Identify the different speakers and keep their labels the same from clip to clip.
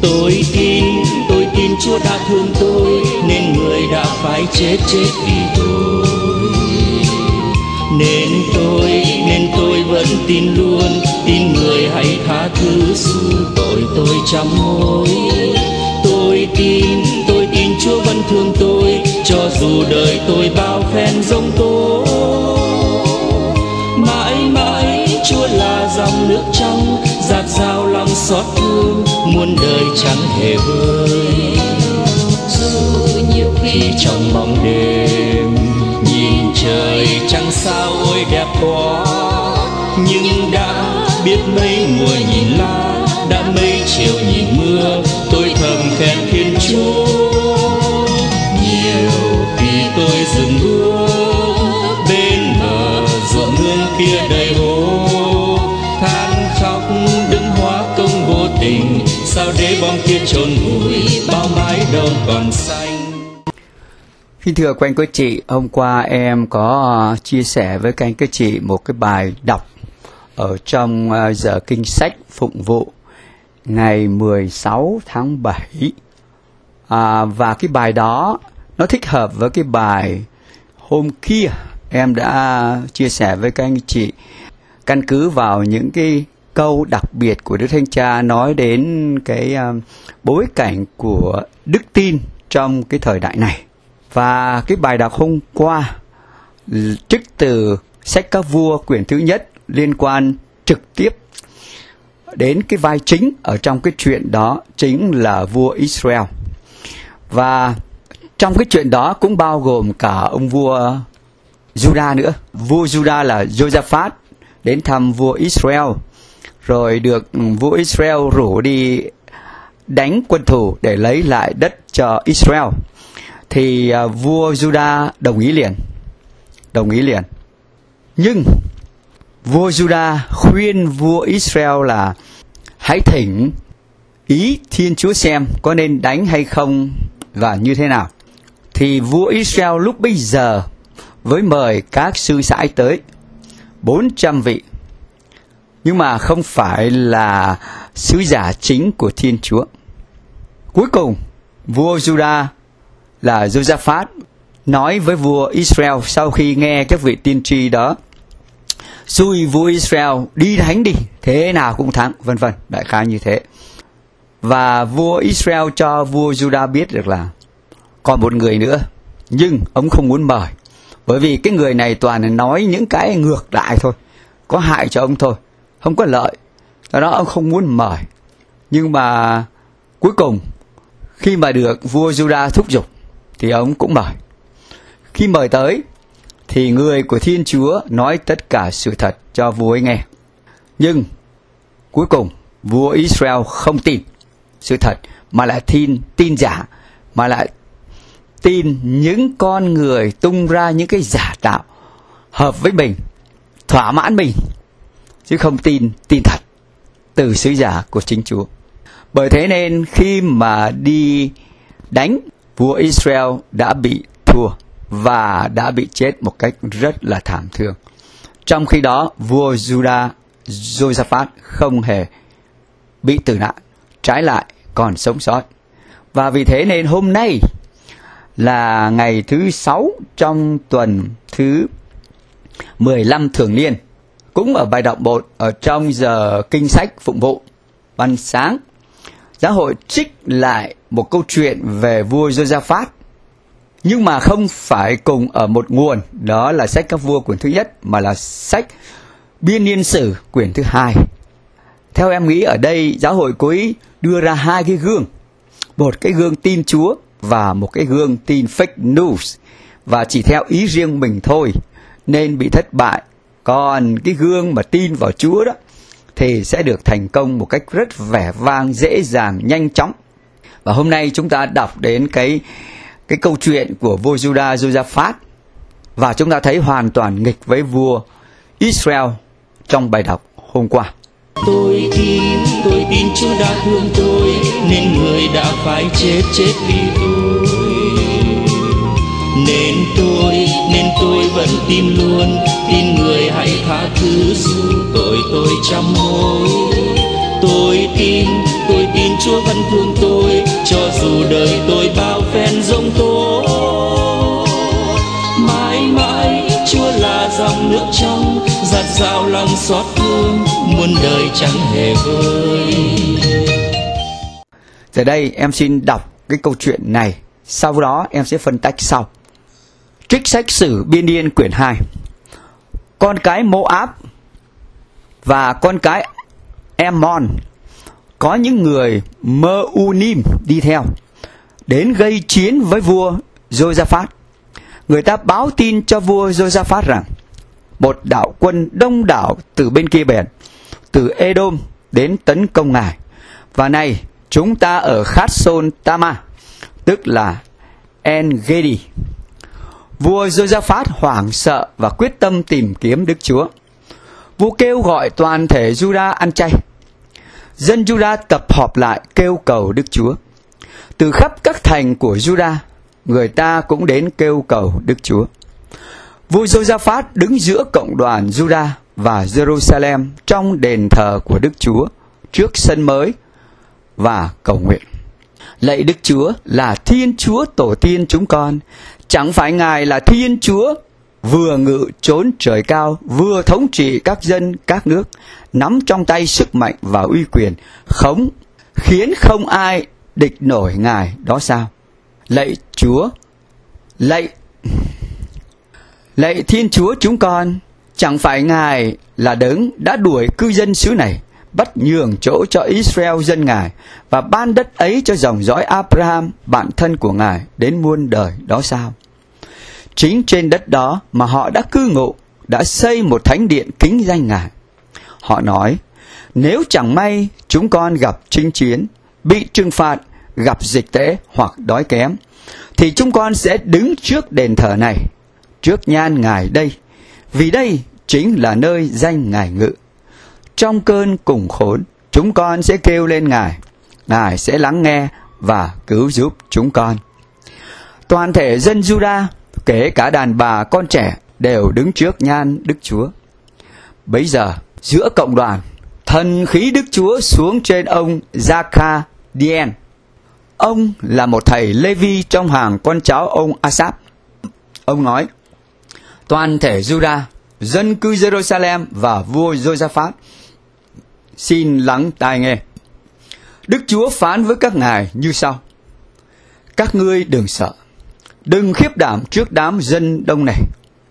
Speaker 1: Tôi tin Chúa đã thương tôi, nên người đã phải chết vì tôi. Nên tôi vẫn tin luôn, tin người hãy tha thứ sự tội tôi trăm mối. Tôi tin Chúa vẫn thương tôi, cho dù đời tôi bao phen giông tố. Mãi mãi Chúa là dòng nước trong, dạt dào lòng xót thương, muôn đời chẳng hề vơi. Dù nhiều khi trong bóng đêm nhìn trời trăng sao ôi đẹp quá, nhưng đã biết mấy mùa nhìn lá, đã mấy chiều nhìn mưa, tôi thầm khen Thiên Chúa. Nhiều khi tôi dừng bước bên bờ ruộng nương kia đầy hố, than khóc đứng hóa công vô tình, sao để bom kia chôn vùi bao mái đâu còn xanh.
Speaker 2: Kính thưa các anh các chị, hôm qua em có chia sẻ với các anh các chị một cái bài đọc ở trong giờ kinh sách phụng vụ ngày 16 tháng 7. Và cái bài đó nó thích hợp với cái bài hôm kia em đã chia sẻ với các anh chị, căn cứ vào những cái câu đặc biệt của Đức Thánh Cha nói đến cái bối cảnh của đức tin trong cái thời đại này. Và cái bài đọc hôm qua trích từ sách Các Vua quyển thứ nhất liên quan trực tiếp đến cái vai chính ở trong cái chuyện đó, chính là vua Israel. Và trong cái chuyện đó cũng bao gồm cả ông vua Juda nữa. Vua Juda là Josaphat đến thăm vua Israel, rồi được vua Israel rủ đi đánh quân thù để lấy lại đất cho Israel. Thì vua Juda đồng ý liền. Nhưng vua Juda khuyên vua Israel là hãy thỉnh ý Thiên Chúa xem có nên đánh hay không và như thế nào. Thì vua Israel lúc bấy giờ với mời các sư sãi tới 400 vị, nhưng mà không phải là sứ giả chính của Thiên Chúa. Cuối cùng vua Juda là Josaphat nói với vua Israel sau khi nghe các vị tiên tri đó, xui vua Israel đi đánh đi, thế nào cũng thắng, vân vân, đại khái như thế. Và vua Israel cho vua Juda biết được là còn một người nữa, nhưng ông không muốn mời, bởi vì cái người này toàn nói những cái ngược lại thôi, có hại cho ông thôi, không có lợi. Do đó ông không muốn mời. Nhưng mà cuối cùng khi mà được vua Juda thúc giục thì ông cũng mời. Khi mời tới thì người của Thiên Chúa nói tất cả sự thật cho vua ấy nghe. Nhưng cuối cùng vua Israel không tin sự thật, mà lại tin giả, mà lại tin những con người tung ra những cái giả tạo hợp với mình, thỏa mãn mình, chứ không tin thật từ sứ giả của chính Chúa. Bởi thế nên khi mà đi đánh, vua Israel đã bị thua và đã bị chết một cách rất là thảm thương. Trong khi đó vua Juda Josaphat không hề bị tử nạn, trái lại còn sống sót. Và vì thế nên hôm nay là ngày thứ 6 trong tuần thứ 15 thường niên, cũng ở bài đọc 1 ở trong giờ kinh sách phụng vụ ban sáng, giáo hội trích lại một câu chuyện về vua Josaphat, nhưng mà không phải cùng ở một nguồn, đó là sách Các Vua quyển thứ nhất, mà là sách Biên Niên Sử quyển thứ 2. Theo em nghĩ ở đây giáo hội cố ý đưa ra hai cái gương, một cái gương tin Chúa và một cái gương tin fake news, và chỉ theo ý riêng mình thôi nên bị thất bại. Còn cái gương mà tin vào Chúa đó thì sẽ được thành công một cách rất vẻ vang, dễ dàng, nhanh chóng. Và hôm nay chúng ta đọc đến cái câu chuyện của vua Juda Josaphat, và chúng ta thấy hoàn toàn nghịch với vua Israel trong bài đọc hôm qua.
Speaker 1: Tôi tin Chúa đã thương tôi, nên người đã phải chết vì tôi. Nên tôi vẫn tin luôn, tin người hãy tha thứ sự tội tôi trăm mối. Tôi tôi tin Chúa vẫn thương tôi, cho dù đời tôi bao phen giông tố. Mãi mãi Chúa là dòng nước trong, dạt dào lòng xót thương, muôn đời chẳng hề vơi.
Speaker 2: Giờ đây em xin đọc cái câu chuyện này, sau đó em sẽ phân tách sau. Trích sách Sử Biên Niên quyển 2. Con cái Moab và con cái Ammon có những người Meunim đi theo, đến gây chiến với vua Josaphat. Người ta báo tin cho vua Josaphat rằng một đạo quân đông đảo từ bên kia bèn, từ Edom đến tấn công ngài. Và này, chúng ta ở Khát-sôn Tama, tức là En-gedi. Vua Josaphat hoảng sợ và quyết tâm tìm kiếm Đức Chúa. Vua kêu gọi toàn thể Juda ăn chay. Dân Juda tập họp lại kêu cầu Đức Chúa. Từ khắp các thành của Juda, người ta cũng đến kêu cầu Đức Chúa. Vua Josaphat đứng giữa cộng đoàn Juda và Jerusalem trong đền thờ của Đức Chúa trước sân mới và cầu nguyện: lạy Đức Chúa là Thiên Chúa tổ tiên chúng con, chẳng phải Ngài là Thiên Chúa vừa ngự chốn trời cao, vừa thống trị các dân các nước, nắm trong tay sức mạnh và uy quyền, khiến không ai địch nổi Ngài đó sao? Lạy Chúa, lạy Thiên Chúa chúng con, chẳng phải Ngài là đấng đã đuổi cư dân xứ này, bắt nhường chỗ cho Israel dân Ngài, và ban đất ấy cho dòng dõi Abraham, bạn thân của Ngài, đến muôn đời đó sao? Chính trên đất đó mà họ đã cư ngụ, đã xây một thánh điện kính danh Ngài. Họ nói: nếu chẳng may chúng con gặp chinh chiến, bị trừng phạt, gặp dịch tễ hoặc đói kém, thì chúng con sẽ đứng trước đền thờ này, trước nhan Ngài đây, vì đây chính là nơi danh Ngài ngự. Trong cơn cùng khốn, chúng con sẽ kêu lên Ngài, Ngài sẽ lắng nghe và cứu giúp chúng con. Toàn thể dân Juda, kể cả đàn bà con trẻ, đều đứng trước nhan Đức Chúa. Bấy giờ, giữa cộng đoàn, thần khí Đức Chúa xuống trên ông Zakha-dien. Ông là một thầy Lê-vi trong hàng con cháu ông Asap. Ông nói: toàn thể Juda, dân cư Jerusalem và vua Josaphat, xin lắng tai nghe. Đức Chúa phán với các ngài như sau: các ngươi đừng sợ, đừng khiếp đảm trước đám dân đông này,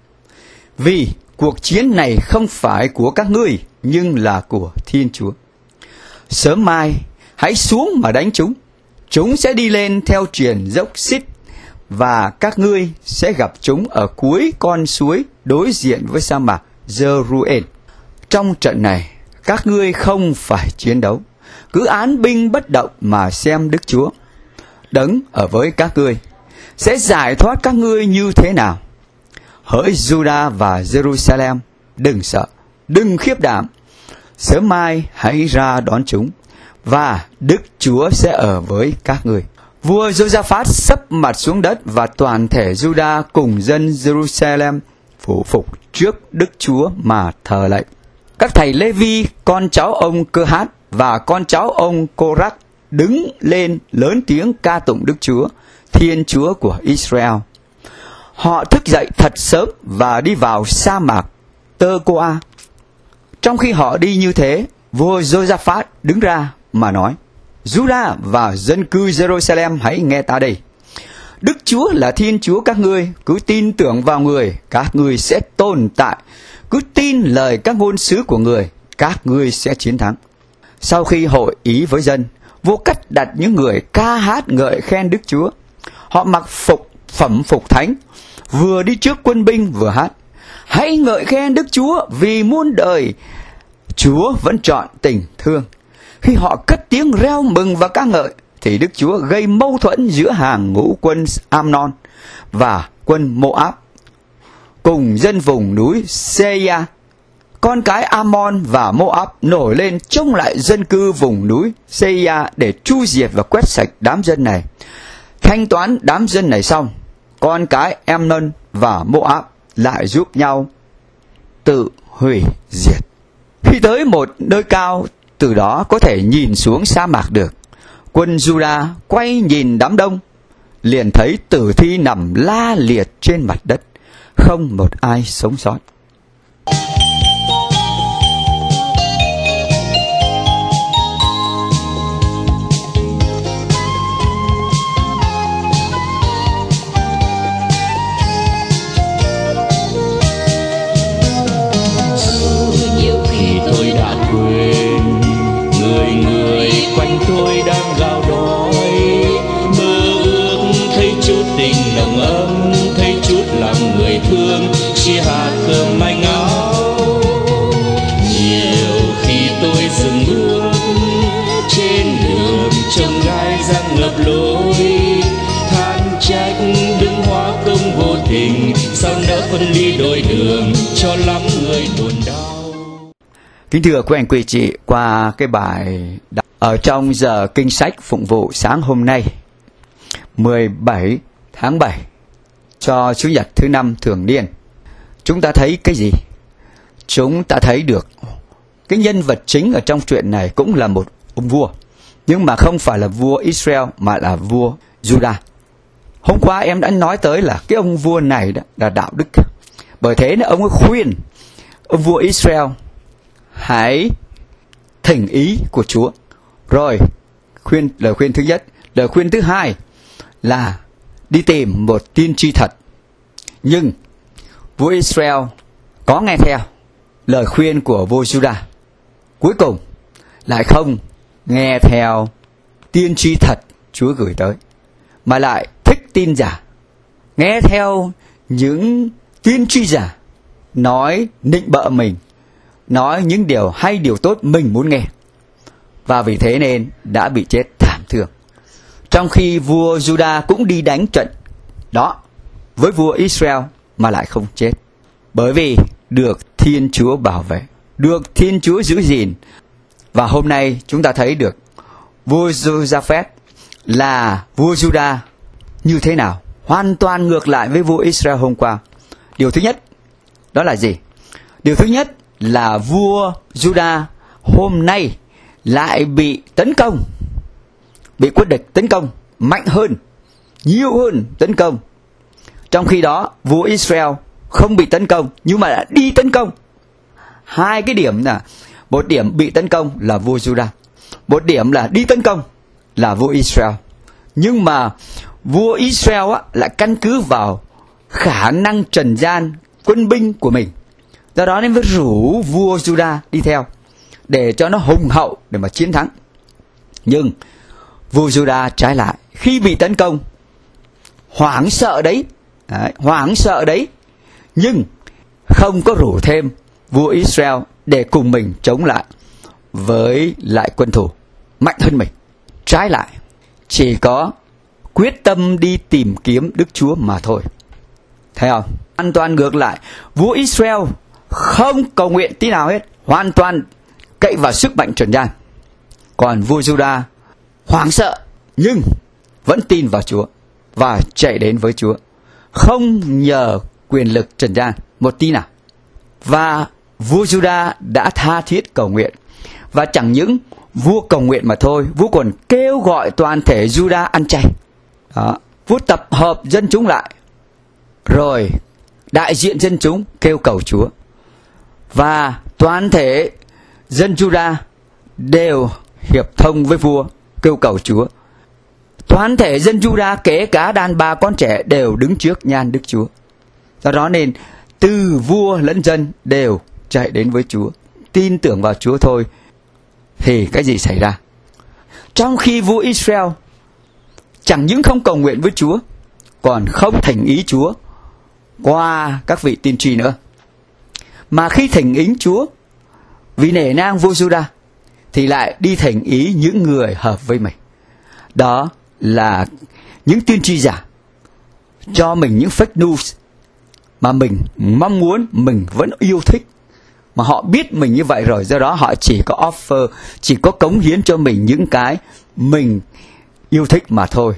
Speaker 2: vì cuộc chiến này không phải của các ngươi, nhưng là của Thiên Chúa. Sớm mai hãy xuống mà đánh chúng. Chúng sẽ đi lên theo triền dốc Xít, và các ngươi sẽ gặp chúng ở cuối con suối đối diện với sa mạc Jeruel. Trong trận này, các ngươi không phải chiến đấu, cứ án binh bất động mà xem Đức Chúa, đấng ở với các ngươi, sẽ giải thoát các ngươi như thế nào. Hỡi Juda và Jerusalem, đừng sợ, đừng khiếp đảm. Sớm mai hãy ra đón chúng, và Đức Chúa sẽ ở với các ngươi. Vua Josaphat sấp mặt xuống đất, và toàn thể Juda cùng dân Jerusalem phủ phục trước Đức Chúa mà thờ lạy. Các thầy Lê-vi, con cháu ông Cơ-hát và con cháu ông Cô-rắc đứng lên lớn tiếng ca tụng Đức Chúa, Thiên Chúa của Israel. Họ thức dậy thật sớm và đi vào sa mạc Tơ-cô-a. Trong khi họ đi như thế, vua Josaphat đứng ra mà nói: Juda và dân cư Jerusalem, hãy nghe ta đây. Đức Chúa là Thiên Chúa các ngươi, cứ tin tưởng vào người, các ngươi sẽ tồn tại. Cứ tin lời các ngôn sứ của người, các ngươi sẽ chiến thắng. Sau khi hội ý với dân, vua cắt đặt những người ca hát ngợi khen Đức Chúa. Họ mặc phẩm phục thánh, vừa đi trước quân binh vừa hát: hãy ngợi khen Đức Chúa, vì muôn đời Chúa vẫn trọn tình thương. Khi họ cất tiếng reo mừng và ca ngợi, thì Đức Chúa gây mâu thuẫn giữa hàng ngũ quân Amnon và quân Moab cùng dân vùng núi Seir. Con cái Ammon và Moab nổi lên chống lại dân cư vùng núi Seir để tru diệt và quét sạch đám dân này. Thanh toán đám dân này xong, con cái Ammon và Moab lại giúp nhau tự hủy diệt. Khi tới một nơi cao từ đó có thể nhìn xuống sa mạc được. Quân Juda quay nhìn đám đông, liền thấy tử thi nằm la liệt trên mặt đất, không một ai sống sót.
Speaker 1: Tôi đang gào đói, mơ ước thấy chút tình nồng ấm, thấy chút lòng người thương, chỉ hạt cơm manh áo. Nhiều khi tôi dừng bước trên đường trông gai răng ngập lối, than trách đứng hóa công vô tình, sao nỡ phân ly đôi đường cho lắm người buồn đau.
Speaker 2: Kính thưa quý anh quý chị, qua cái bài đọc ở trong giờ kinh sách phụng vụ sáng hôm nay 17 tháng 7 cho Chủ nhật thứ 5 thường niên, chúng ta thấy cái gì? Chúng ta thấy được cái nhân vật chính ở trong chuyện này cũng là một ông vua, nhưng mà không phải là vua Israel mà là vua Juda. Hôm qua em đã nói tới là cái ông vua này đó là đạo đức, bởi thế nên ông ấy khuyên ông vua Israel hãy thỉnh ý của Chúa. Rồi, lời khuyên thứ nhất. Lời khuyên thứ hai là đi tìm một tiên tri thật. Nhưng vua Israel có nghe theo lời khuyên của vua Juda, cuối cùng lại không nghe theo tiên tri thật Chúa gửi tới, mà lại thích tin giả, nghe theo những tiên tri giả nói nịnh bợ mình, nói những điều hay điều tốt mình muốn nghe. Và vì thế nên đã bị chết thảm thương. Trong khi vua Juda cũng đi đánh trận đó với vua Israel mà lại không chết, bởi vì được Thiên Chúa bảo vệ, được Thiên Chúa giữ gìn. Và hôm nay chúng ta thấy được vua Josaphat là vua Juda như thế nào, hoàn toàn ngược lại với vua Israel hôm qua. Điều thứ nhất đó là gì? Điều thứ nhất là vua Juda hôm nay lại bị tấn công, bị quân địch tấn công mạnh hơn, nhiều hơn tấn công. Trong khi đó vua Israel không bị tấn công nhưng mà đã đi tấn công. Hai cái điểm là, một điểm bị tấn công là vua Juda, một điểm là đi tấn công là vua Israel. Nhưng mà vua Israel lại căn cứ vào khả năng trần gian quân binh của mình, do đó nên mới rủ vua Juda đi theo để cho nó hùng hậu để mà chiến thắng. Nhưng vua Juda trái lại, khi bị tấn công hoảng sợ đấy, nhưng không có rủ thêm vua Israel để cùng mình chống lại với lại quân thù mạnh hơn mình. Trái lại, chỉ có quyết tâm đi tìm kiếm Đức Chúa mà thôi. Thấy không? Hoàn toàn ngược lại, vua Israel không cầu nguyện tí nào hết, hoàn toàn cậy vào sức mạnh trần gian. Còn vua Juda hoảng sợ nhưng vẫn tin vào Chúa và chạy đến với Chúa, không nhờ quyền lực trần gian một tí nào. Và vua Juda đã tha thiết cầu nguyện. Và chẳng những vua cầu nguyện mà thôi, vua còn kêu gọi toàn thể Juda ăn chay. Đó, vua tập hợp dân chúng lại, rồi đại diện dân chúng kêu cầu Chúa. Và toàn thể dân Juda đều hiệp thông với vua kêu cầu Chúa. Toàn thể dân Juda kể cả đàn bà con trẻ đều đứng trước nhan Đức Chúa. Do đó nên từ vua lẫn dân đều chạy đến với Chúa, tin tưởng vào Chúa thôi. Thì cái gì xảy ra? Trong khi vua Israel chẳng những không cầu nguyện với Chúa, còn không thỉnh ý Chúa qua các vị tiên tri nữa, mà khi thỉnh ý Chúa vì nể nang vua Juda thì lại đi thỉnh ý những người hợp với mình. Đó là những tiên tri giả cho mình những fake news mà mình mong muốn, mình vẫn yêu thích, mà họ biết mình như vậy rồi, do đó họ chỉ có offer, chỉ có cống hiến cho mình những cái mình yêu thích mà thôi.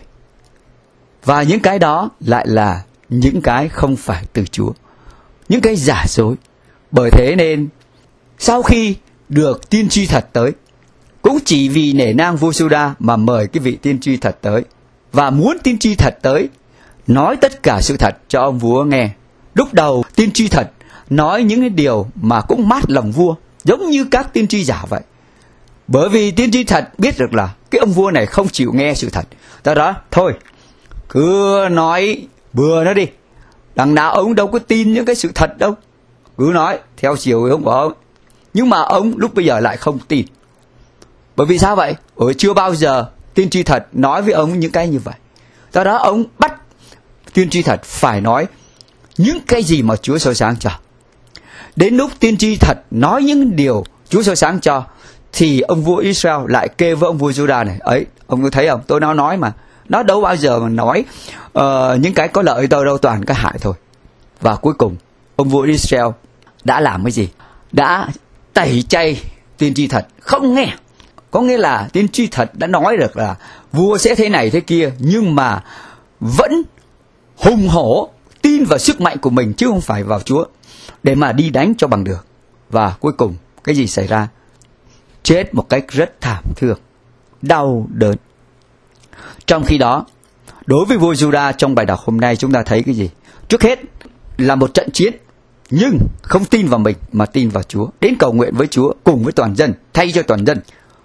Speaker 2: Và những cái đó lại là những cái không phải từ Chúa, những cái giả dối. Bởi thế nên sau khi được tiên tri thật tới, cũng chỉ vì nể nang vua Juda mà mời cái vị tiên tri thật tới, và muốn tiên tri thật tới nói tất cả sự thật cho ông vua nghe. Lúc đầu tiên tri thật nói những cái điều mà cũng mát lòng vua, giống như các tiên tri giả vậy. Bởi vì tiên tri thật biết được là cái ông vua này không chịu nghe sự thật, do đó thôi cứ nói bừa nó đi, đằng nào ông đâu có tin những cái sự thật đâu, cứ nói theo chiều ông của ông. Nhưng mà ông lúc bây giờ lại không tin. Bởi vì sao vậy? Chưa bao giờ tiên tri thật nói với ông những cái như vậy. Do đó ông bắt tiên tri thật phải nói những cái gì mà Chúa soi sáng cho. Đến lúc tiên tri thật nói những điều Chúa soi sáng cho, thì ông vua Israel lại kêu với ông vua Juda này, ấy, ông có thấy không? Tôi nói mà, nó đâu bao giờ mà nói những cái có lợi tôi đâu, toàn cái hại thôi. Và cuối cùng ông vua Israel đã làm cái gì? Đã tẩy chay tiên tri thật, không nghe. Có nghĩa là tiên tri thật đã nói được là vua sẽ thế này thế kia, nhưng mà vẫn hùng hổ tin vào sức mạnh của mình chứ không phải vào Chúa để mà đi đánh cho bằng được. Và cuối cùng cái gì xảy ra? Chết một cách rất thảm thương, đau đớn. Trong khi đó, đối với vua Juda trong bài đọc hôm nay chúng ta thấy cái gì? Trước hết là một trận chiến, nhưng không tin vào mình mà tin vào Chúa, đến cầu nguyện với Chúa cùng với toàn dân, thay cho toàn dân.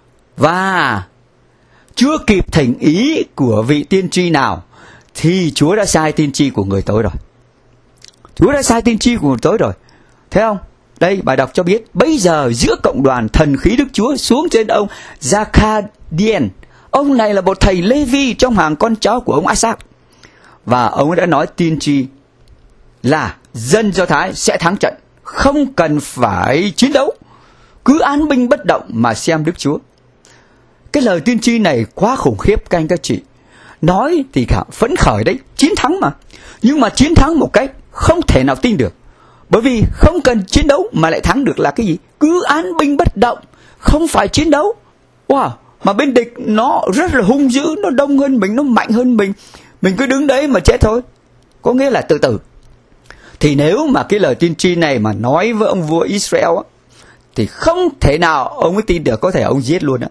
Speaker 2: Và chưa kịp thỉnh ý của vị tiên tri nào thì Chúa đã sai tiên tri của người tới rồi. Chúa đã sai tiên tri của người tới rồi. Thấy không? Đây bài đọc cho biết, bây giờ giữa cộng đoàn thần khí Đức Chúa xuống trên ông Zakadian. Ông này là một thầy Lê-vi trong hàng con cháu của ông Asa. Và ông đã nói tiên tri là dân Do Thái sẽ thắng trận, không cần phải chiến đấu, cứ an binh bất động mà xem Đức Chúa. Cái lời tiên tri này quá khủng khiếp các anh các chị. Nói thì phấn khởi đấy, chiến thắng mà. Nhưng mà chiến thắng một cách không thể nào tin được. Bởi vì không cần chiến đấu mà lại thắng được là cái gì? Cứ an binh bất động, không phải chiến đấu. Wow, mà bên địch nó rất là hung dữ, nó đông hơn mình, nó mạnh hơn mình cứ đứng đấy mà chết thôi. Có nghĩa là từ từ. Thì nếu mà cái lời tiên tri này mà nói với ông vua Israel á, thì không thể nào ông ấy tin được, có thể ông giết luôn á.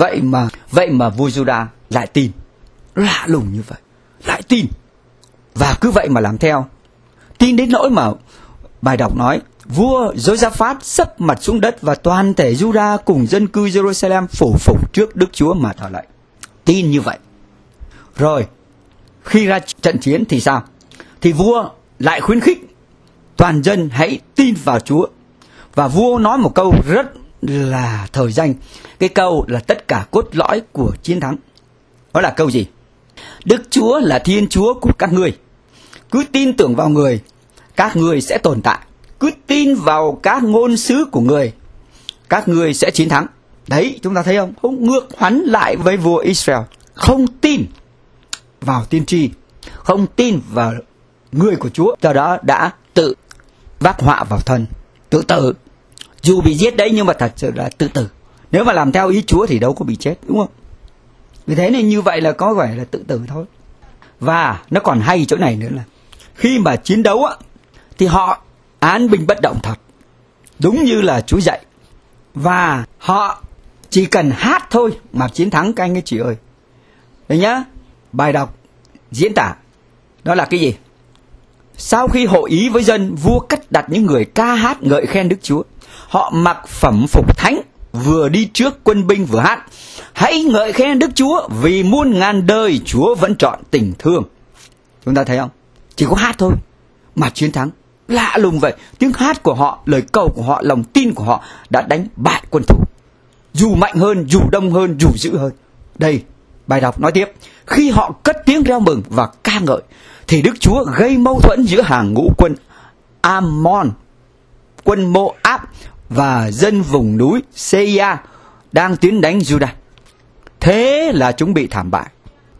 Speaker 2: Vậy mà vua Juda lại tin. Lạ lùng như vậy, lại tin. Và cứ vậy mà làm theo. Tin đến nỗi mà bài đọc nói, vua Josaphat sấp mặt xuống đất và toàn thể Juda cùng dân cư Jerusalem phủ phục trước Đức Chúa mà thờ lạy. Tin như vậy. Rồi, khi ra trận chiến thì sao? Thì vua lại khuyến khích toàn dân hãy tin vào Chúa. Và vua nói một câu rất là thời danh. Cái câu là tất cả cốt lõi của chiến thắng. Đó là câu gì? Đức Chúa là Thiên Chúa của các ngươi. Cứ tin tưởng vào người, các ngươi sẽ tồn tại. Cứ tin vào các ngôn sứ của người, các ngươi sẽ chiến thắng. Đấy, chúng ta thấy không? Không ngược hắn lại với vua Israel. Không tin vào tiên tri, không tin vào người của Chúa, do đó đã tự vác họa vào thân, tự tử. Dù bị giết đấy nhưng mà thật sự là tự tử. Nếu mà làm theo ý Chúa thì đâu có bị chết, đúng không? Vì thế nên như vậy là có vẻ là tự tử thôi. Và nó còn hay chỗ này nữa là khi mà chiến đấu á, thì họ án binh bất động thật, đúng như là Chúa dạy. Và họ chỉ cần hát thôi mà chiến thắng các anh ấy chị ơi. Đấy nhá, bài đọc diễn tả đó là cái gì? Sau khi hội ý với dân, vua cắt đặt những người ca hát ngợi khen Đức Chúa. Họ mặc phẩm phục thánh, vừa đi trước quân binh vừa hát: hãy ngợi khen Đức Chúa, vì muôn ngàn đời Chúa vẫn trọn tình thương. Chúng ta thấy không? Chỉ có hát thôi mà chiến thắng. Lạ lùng vậy. Tiếng hát của họ, lời cầu của họ, lòng tin của họ đã đánh bại quân thù, dù mạnh hơn, dù đông hơn, dù dữ hơn. Đây, bài đọc nói tiếp: khi họ cất tiếng reo mừng và ca ngợi, thì Đức Chúa gây mâu thuẫn giữa hàng ngũ quân Ammon, quân Moab và dân vùng núi Seir đang tiến đánh Juda. Thế là chúng bị thảm bại.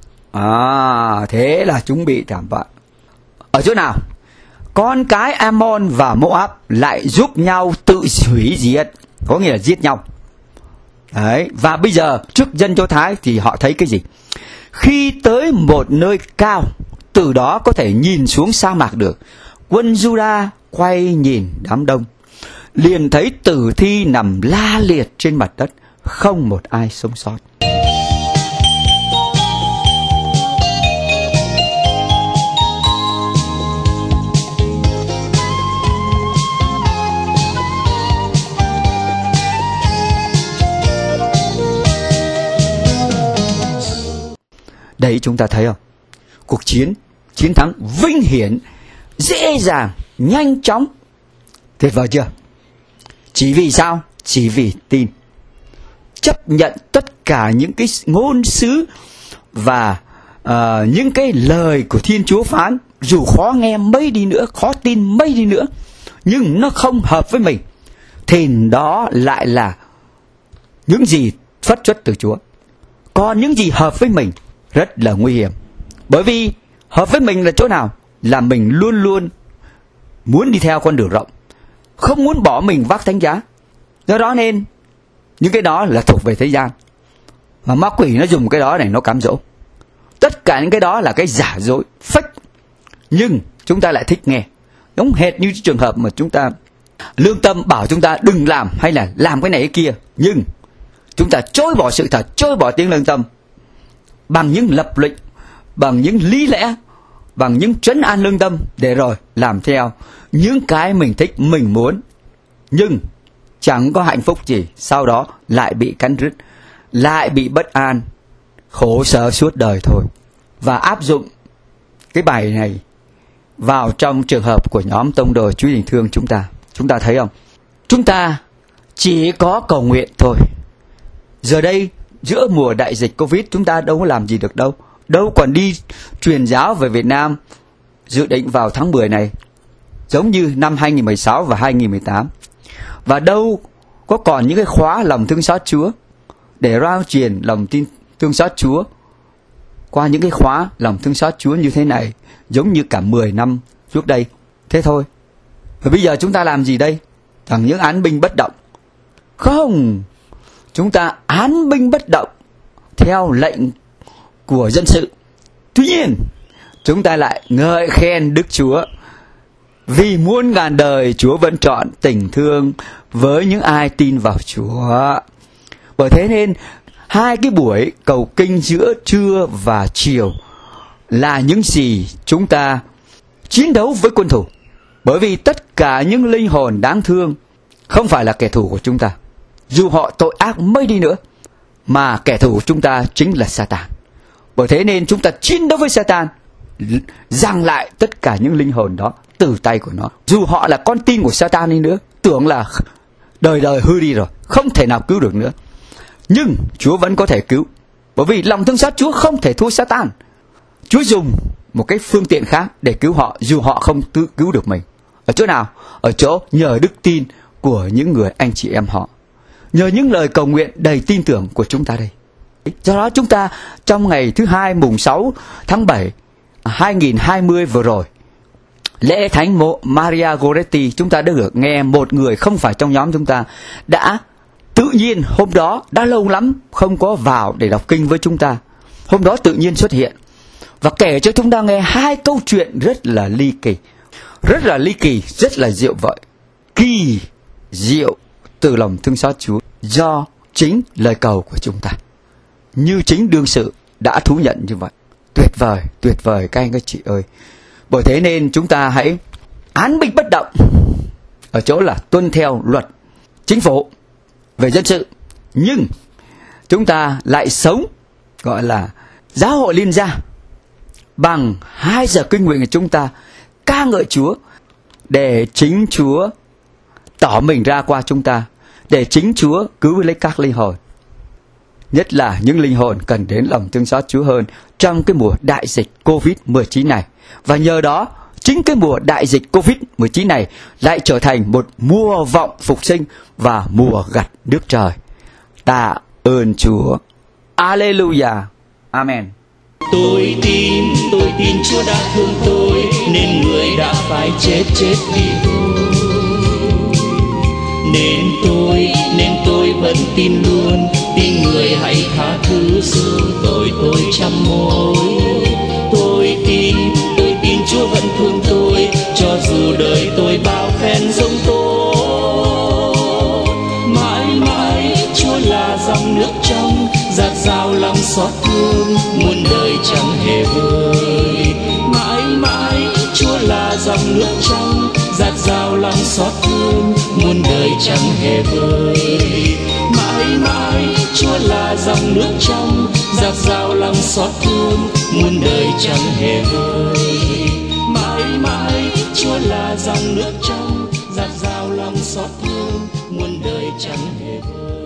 Speaker 2: Thế là chúng bị thảm bại. Ở chỗ nào? Con cái Ammon và Moab lại giúp nhau tự hủy diệt, có nghĩa là giết nhau. Đấy. Và bây giờ trước dân Do Thái thì họ thấy cái gì? Khi tới một nơi cao, từ đó có thể nhìn xuống sa mạc được, quân Juda quay nhìn đám đông, liền thấy tử thi nằm la liệt trên mặt đất, không một ai sống sót. Đấy, chúng ta thấy không? Cuộc chiến thắng vinh hiển, dễ dàng, nhanh chóng. Tuyệt vời chưa? Chỉ vì sao? Chỉ vì tin. Chấp nhận tất cả những cái ngôn sứ và những cái lời của Thiên Chúa phán, dù khó nghe mấy đi nữa, khó tin mấy đi nữa, nhưng nó không hợp với mình, thì đó lại là những gì phất xuất từ Chúa. Còn những gì hợp với mình rất là nguy hiểm. Bởi vì hợp với mình là chỗ nào? Là mình luôn luôn muốn đi theo con đường rộng, không muốn bỏ mình vác thánh giá. Do đó nên những cái đó là thuộc về thế gian, mà ma quỷ nó dùng cái đó này nó cám dỗ. Tất cả những cái đó là cái giả dối, fake. Nhưng chúng ta lại thích nghe. Giống hệt như trường hợp mà chúng ta lương tâm bảo chúng ta đừng làm, hay là làm cái này cái kia, nhưng chúng ta chối bỏ sự thật, chối bỏ tiếng lương tâm bằng những lập luận, bằng những lý lẽ, bằng những trấn an lương tâm, để rồi làm theo những cái mình thích, mình muốn, nhưng chẳng có hạnh phúc gì. Sau đó lại bị cắn rứt, lại bị bất an, khổ sở suốt đời thôi. Và áp dụng cái bài này vào trong trường hợp của nhóm tông đồ Chúa Tình Thương chúng ta thấy không? Chúng ta chỉ có cầu nguyện thôi. Giờ đây giữa mùa đại dịch Covid, chúng ta đâu có làm gì được đâu. Đâu còn đi truyền giáo về Việt Nam dự định vào tháng 10 này, giống như năm 2016 và 2018. Và đâu có còn những cái khóa lòng thương xót Chúa để rao truyền lòng thương xót Chúa qua những cái khóa lòng thương xót Chúa như thế này, giống như cả 10 năm trước đây. Thế thôi. Và bây giờ chúng ta làm gì đây? Thằng những án binh bất động. Không, chúng ta án binh bất động theo lệnh của dân sự. Tuy nhiên, chúng ta lại ngợi khen Đức Chúa, vì muôn ngàn đời Chúa vẫn chọn tình thương với những ai tin vào Chúa. Bởi thế nên hai cái buổi cầu kinh giữa trưa và chiều là những gì chúng ta chiến đấu với quân thù. Bởi vì tất cả những linh hồn đáng thương không phải là kẻ thù của chúng ta, dù họ tội ác mấy đi nữa, mà kẻ thù của chúng ta chính là Satan. Bởi thế nên chúng ta chiến đấu với Satan, giằng lại tất cả những linh hồn đó từ tay của nó. Dù họ là con tin của Satan đi nữa, tưởng là đời đời hư đi rồi, không thể nào cứu được nữa, nhưng Chúa vẫn có thể cứu. Bởi vì lòng thương xót Chúa không thể thua Satan. Chúa dùng một cái phương tiện khác để cứu họ, dù họ không tự cứu được mình. Ở chỗ nào? Ở chỗ nhờ đức tin của những người anh chị em họ, nhờ những lời cầu nguyện đầy tin tưởng của chúng ta đây. Do đó chúng ta trong ngày thứ Hai mùng 6 tháng 7 2020 vừa rồi, lễ Thánh Maria Goretti, chúng ta đã được nghe một người không phải trong nhóm chúng ta đã tự nhiên hôm đó, đã lâu lắm không có vào để đọc kinh với chúng ta, hôm đó tự nhiên xuất hiện và kể cho chúng ta nghe hai câu chuyện rất là ly kỳ, rất là diệu vợi, kỳ diệu từ lòng thương xót Chúa do chính lời cầu của chúng ta, như chính đương sự đã thú nhận như vậy. Tuyệt vời các anh các chị ơi. Bởi thế nên chúng ta hãy án binh bất động ở chỗ là tuân theo luật chính phủ về dân sự, nhưng chúng ta lại sống gọi là giáo hội liên gia bằng 2 giờ kinh nguyện của chúng ta ca ngợi Chúa, để chính Chúa tỏ mình ra qua chúng ta, để chính Chúa cứu lấy các linh hồn, nhất là những linh hồn cần đến lòng thương xót Chúa hơn trong cái mùa đại dịch Covid-19 này. Và nhờ đó, chính cái mùa đại dịch Covid-19 này lại trở thành một mùa vọng phục sinh và mùa gặt nước trời. Tạ ơn Chúa. Alleluia. Amen.
Speaker 1: Tôi tin Chúa đã thương tôi, nên người đã phải chết vì tôi. Nên tôi vẫn tin luôn, tin người hãy tha thứ sửa tội tôi trăm mối. Tôi tin Chúa vẫn thương tôi, cho dù đời tôi bao phen giống tôi. Mãi mãi Chúa là dòng xót thương muôn đời chẳng hề vơi. Mãi mãi Chúa là dòng nước trong dạt dào lòng xót thương muôn đời chẳng hề vơi. Mãi mãi Chúa là dòng nước trong dạt dào lòng xót thương muôn đời chẳng hề vơi. Mãi mãi Chúa là dòng nước trong dạt dào lòng xót thương muôn đời chẳng hề vơi.